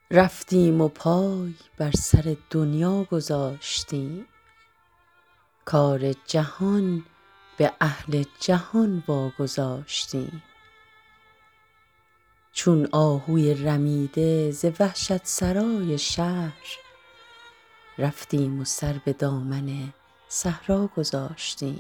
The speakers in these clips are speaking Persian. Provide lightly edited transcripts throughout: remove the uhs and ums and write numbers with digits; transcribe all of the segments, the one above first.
رفتیم و پای بر سر دنیا گذاشتیم، کار جهان به اهل جهان واگذاشتیم. چون آهوی رمیده ز وحشت سرای شهر، رفتیم و سر به دامن صحرا گذاشتیم.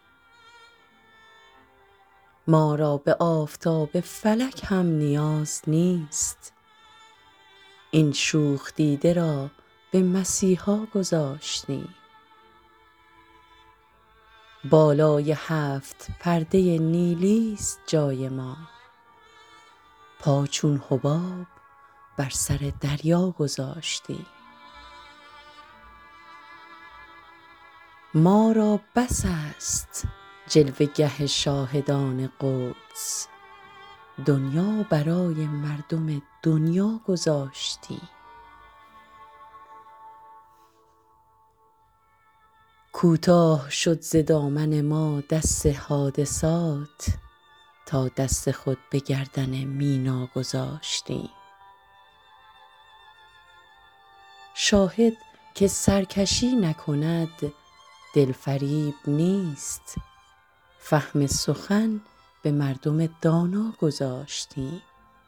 ما را به آفتاب فلک هم نیاز نیست، این شوخ دیده را به مسیحا گذاشتیم. بالای 7 پرده نیلی است جای ما، پا چون حباب بر سر دریا گذاشتیم. ما را بس است جلوه گه شاهدان قدس، دنیا برای مردم دنیا گذاشتیم. کوتاه شد ز دامن ما دست حادثات، تا دست خود به گردن مینا گذاشتیم. شاهد که سرکشی نکند دلفریب نیست، فهم سخن به مردم دانا گذاشتیم.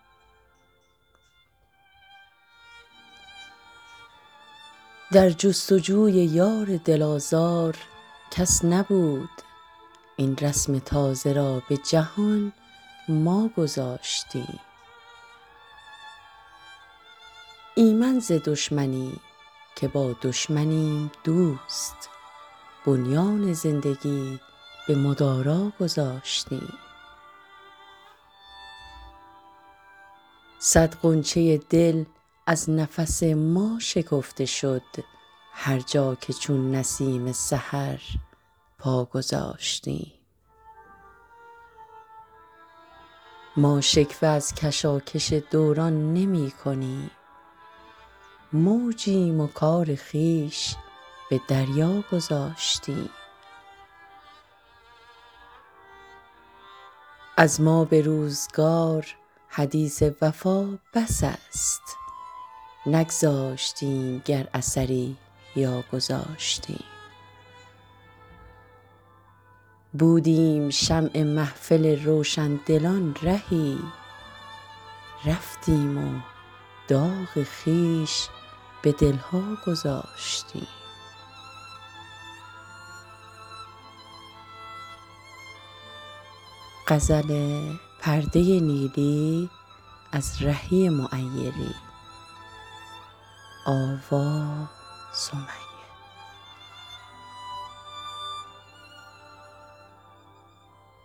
در جستجوی یار دل آزار کس نبود، این رسم تازه را به جهان ما گذاشتیم. ایمن ز دشمنی که با دشمنیم دوست، بنیان زندگی به مدارا گذاشتیم. صد غنچه دل از نفس ما شکفته شد، هر جا که چون نسیم سحر پا گذاشتیم. ما شکوه از کشاکش دوران نمی کنیم، موجیم و کار خویش به دریا گذاشتیم. از ما به روزگار حدیث وفا بس است، نگذاشتیم گر اثری یا گذاشتیم. بودیم شمع محفل روشندلان رهی، رفتیم و داغ خویش به دلها گذاشتیم. غزل پرده نیلی از رهی معیری. آوا سمیه.